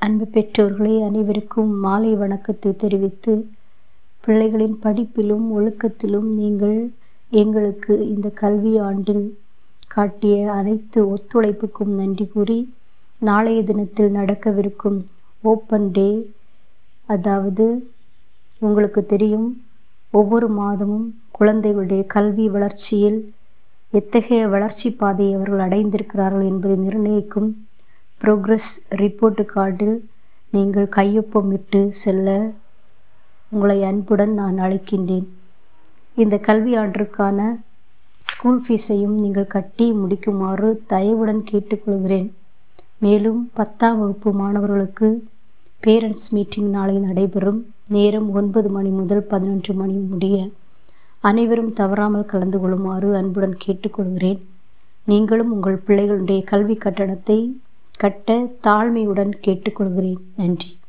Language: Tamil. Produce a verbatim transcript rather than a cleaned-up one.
அன்பு பெற்றோர்களே, அனைவருக்கும் மாலை வணக்கத்தை தெரிவித்து, பிள்ளைகளின் படிப்பிலும் ஒழுக்கத்திலும் நீங்கள் எங்களுக்கு இந்த கல்வி ஆண்டில் காட்டிய அனைத்து ஒத்துழைப்புக்கும் நன்றி கூறி, நாளைய தினத்தில் நடக்கவிருக்கும் ஓப்பன் டே, அதாவது உங்களுக்கு தெரியும், ஒவ்வொரு மாதமும் குழந்தைகளுடைய கல்வி வளர்ச்சியில் எத்தகைய வளர்ச்சி பாதையை அவர்கள் அடைந்திருக்கிறார்கள் என்பதை நிர்ணயிக்கும் ப்ரோக்ரஸ் ரிப்போர்ட் கார்டில் நீங்கள் கையொப்பமிட்டு செல்ல உங்களை அன்புடன் நான் அழைக்கின்றேன். இந்த கல்வி ஆண்டிற்கான ஸ்கூல் ஃபீஸையும் நீங்கள் கட்டி முடிக்குமாறு தயவுடன் கேட்டுக்கொள்கிறேன். மேலும் பத்தாம் வகுப்பு மாணவர்களுக்கு பேரண்ட்ஸ் மீட்டிங் நாளை நடைபெறும். நேரம் ஒன்பது மணி முதல் பதினொன்று மணி முடிய அனைவரும் தவறாமல் கலந்து கொள்ளுமாறு அன்புடன் கேட்டுக்கொள்கிறேன். நீங்களும் உங்கள் பிள்ளைகளுடைய கல்வி கட்டணத்தை கட்ட தாழ்மையுடன் கேட்டுக்கொள்கிறேன். நன்றி.